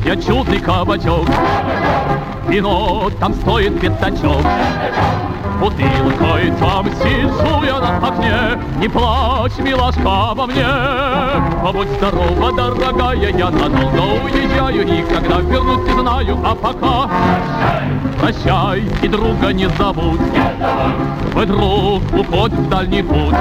я чудный кабачок. Вино там стоит пятачок. Бутылкой там сижу я на окне. Не плачь, милашка, обо мне. Будь здорова, дорогая, я надолго уезжаю. И когда вернусь, не знаю, а пока прощай, и друга не забудь. Твой друг уходит в дальний путь.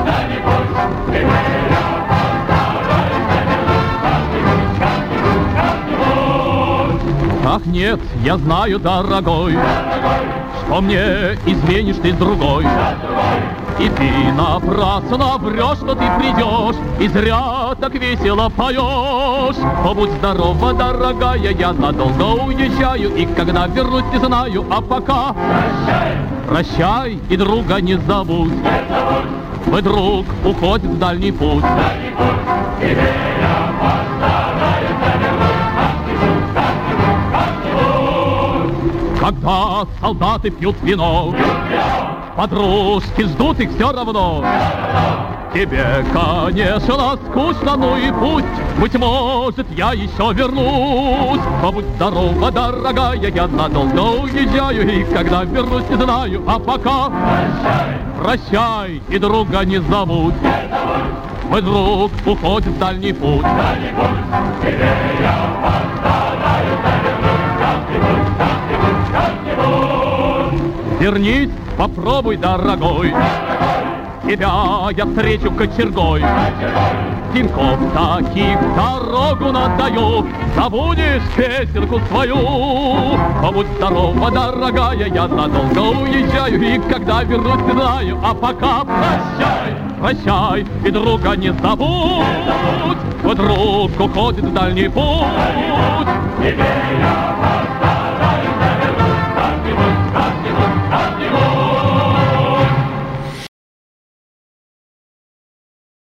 Ах нет, я знаю, дорогой, что мне изменишь ты с другой. И ты напрасно врешь, что ты придешь, и зря так весело поешь. Будь здорова, дорогая, я надолго уезжаю, и когда вернусь, не знаю, а пока прощай, и друга не забудь. Твой друг уходит в дальний путь. Когда солдаты пьют вино, подружки ждут их все равно. Тебе, конечно, скучно, но и пусть, быть может, я еще вернусь. Будь здорова, дорогая, я надолго уезжаю, и когда вернусь, не знаю, а пока прощай, и друга не забудь. Мой друг уходит в дальний путь. Вернись, попробуй, дорогой, тебя я встречу кочергой. Деньков таких дорогу надаю, забудешь песенку свою. Будь здорова, дорогая, я надолго уезжаю, и когда вернусь, не знаю, а пока прощай, прощай, и друга не забудь. Твой друг уходит в дальний путь.